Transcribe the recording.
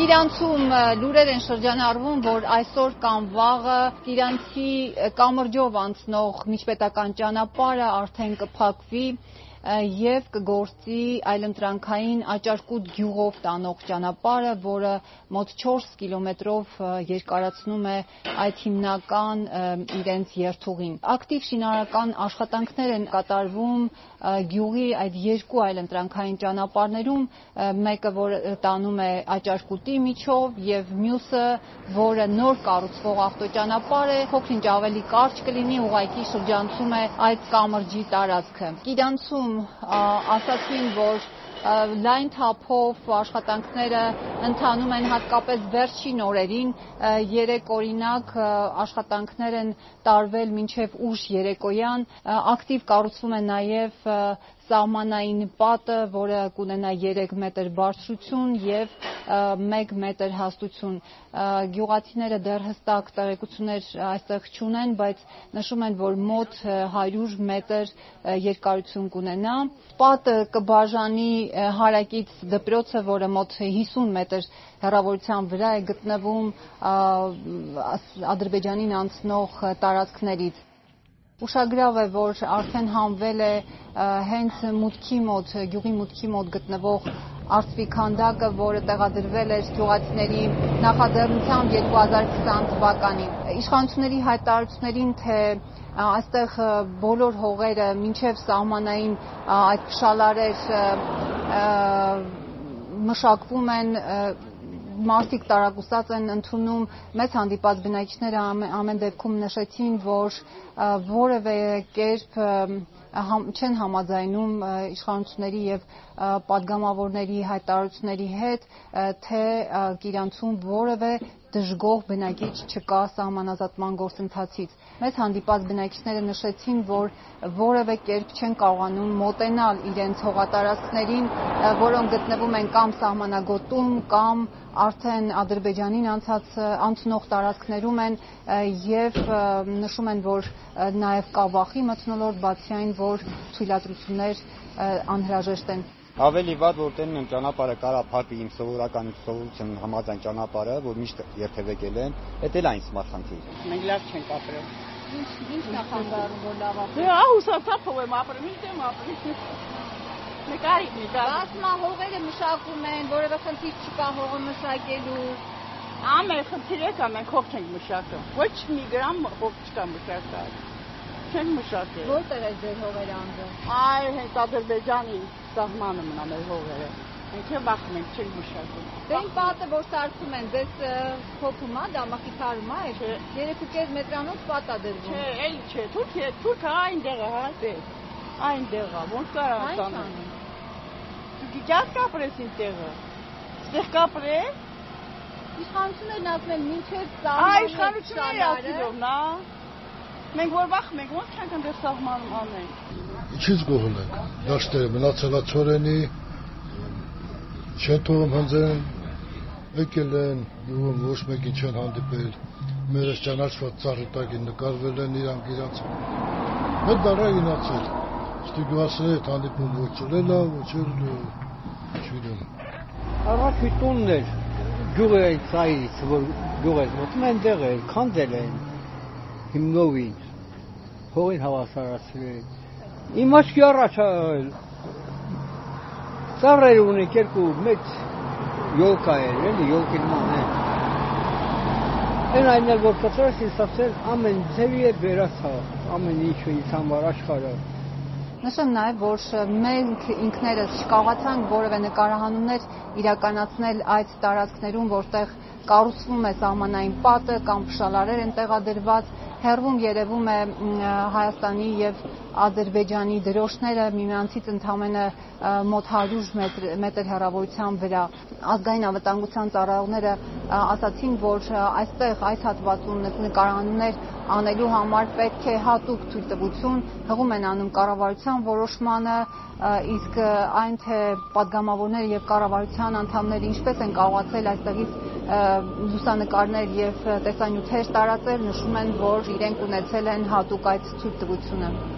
Իրանցում լուրեր են շրջանառվում, որ այսօր կամ վաղը Իրանցի կամրջով անցնող միջպետական ճանապարհը արդեն կփակվի եւ կգործի այլընտրանքային Աճարկուտ գյուղով տանող ճանապարհը, որը մոտ 4 կիլոմետրով երկարացնում է այդ հիմնական իրենց երթուղին։ Ակտիվ շինարարական աշխատանքներ են կատարվում գյուղի այդ երկու այլընտրանքային ճանապարհներում, մեկը որ տանում է Աճարկուտի միջով եւ մյուսը, որը նոր կառուցվող ավտոճանապարհ է, փոքր-ինչ ավելի կարճ կլինի, ուղղակի շրջանցում է այդ կամրջի տարածքը։ Իրանցում ասացին, որ լայն թափով աշխատանքները ընթանում են հատկապես վերջին օրերին, երեք օրինակ աշխատանքներ են տարվել մինչև ուշ երեկոյան, ակտիվ կառուցվում է նաև սահմանային պատը, որը կունենա 3 մետր բարձրություն եւ 1 մետր հաստություն։ Գյուղացիները դեռ հստակ տեղեկություններ այստեղ չունեն, բայց նշում են, որ մոտ 100 մետր երկարություն կունենա։ Պատը կբաժանի հարակից դպրոցը, որը մոտ 50 մետր հեռավորության վրա է գտնվում Ադրբեջանին անցնող տարածքներից։ Ուշագրավ է, որ արդեն հանվել է հենց գյուղի մուտքի մոտ գտնվող արծվի քանդակը, որը տեղադրվել էր գյուղացիների նախաձեռնությամբ 2020 թվականին։ Իշխանությունների հայտարարություններին, թե այստեղ բոլոր հողերը մինչև սահմանային այդ փշալարեր մշակվում են, մարդիկ տարակուսած են ընդունում, մեզ հանդիպած բնակիչները ամեն դեպքում նշեցին, որ որևէ կերպ չեն համաձայնում իշխանությունների եւ պատգամավորների հայտարարությունների հետ, թե Իրանցում որևէ դժգոհ բնակիչ չկա սահմանազատման գործընթացից։ Մեզ հանդիպած բնակիչները նշեցին, որ որևէ կերպ չեն կարողանում մոտենալ իրենց հողատարածքներին, որոնք գտնվում են կամ սահմանագոտում, կամ արդեն Ադրբեջանին անցնող տարածքներում են եւ նշում են, որ նաեւ կա վախի մթնոլորտ, բացի այն, որ թույլատրություններ անհրաժեշտ են։ Ավելի վատ որ տենում եմ ճանապարհը կարա փակի իմ սովորության համաձայն ճանապարհը, որ միշտ երթևեկել են, դա էլ այն սմարխանքիր։ Մենք լավ չենք ապրել։ Ինչ նախանձարում որ լավ ապրել։ Դե հուսացապով եմ ապրել, միշտ եմ ապրել։ Նկարիքն է դա։ Ասма հողերը մշակում են, որևէ խնդիր չկա հողը մշակելու։ Ամեն խնդիր է կա, մենք հող չենք մշակում։ Ոչ մի գրամ հող չկա մշակած։ Չենք մշակել։ Որտեղ է ձեր հողերը անձը։ Այ հենց Ադրբեջանի սահմանը մնա մեր հողերը։ Մենք բախում ենք չենք մշակում։ Դե այն պատը, որ սարքում են, ձեզ փոփում է, դա մխիթարում է, 3.5 մետրանոց պատ է դրվում։ Չէ, էլ չէ, թուրքը այնտեղ է, հա, դե։ Այնտեղ է, ոնց կարա անցնել։ Դու գիտես կապրես ինտեղը։ Ստեղ կապրես։ Իշխանություններն ասում են մինչև սահմանը։ Իշխանությունները ասելով, նա։ Մենք որ բախում ենք, ոնց չենք այնտեղ սահմանում անենք։ Ինչից գողել ենք։ Դաշտերը մնացել է ծորենի, չեն թողում հնձեն, եկել են, ոչ մեկին չեն հանդիպել, մերս ճանաչված ծառի տակին նկարվել են իրանց։ Մեկ դարա գնացել, ստի գասել հետ հանդիպում ոչ ծրել է, ոչ չգիտեմ։ Առաջ տունն էր, գյուղը այդ ծայրից, որ գյուղը մոտում այնտեղ էր, քանդել են հիմնովին, հողին հավասարացրել։ Իմ աչքի առաջ ծառեր ունենք երկու մեծ յոլկա էր, էլի յոլկին մանեն։ Այն այնել որ կծրես ինձ ասել ամեն ձևի է բերած ամեն ինչը ինձ համար աշխարհը։ Նշեմ նաև, որ մենք ինքներս չկարողացանք որևէ նկարահանումներ իրականացնել այդ տարածքներում, որտեղ կառուցվում է սահմանային պատը կամ փշալարեր են տեղադրված, հեռվում երևում է Հայաստանի եւ Ադրբեջանի դրոշները միմյանցից ընդամենը մոտ 100 մետր հեռավորության վրա։ Ազգային անվտանգության ծառայողները ասացին, որ այստեղ այս հատվածում նկարահանումներ անելու համար պետք է հատուկ թույլտվություն, հղում են անում կառավարության որոշմանը, իսկ այն թե պատգամավորները եւ կառավարության անդամները ինչպես են կարողացել այստեղից լուսանկարներ եւ տեսանյութեր տարածել, նշում են, որ իրենք ունեցել են հատուկ այդ թույլտվությունը։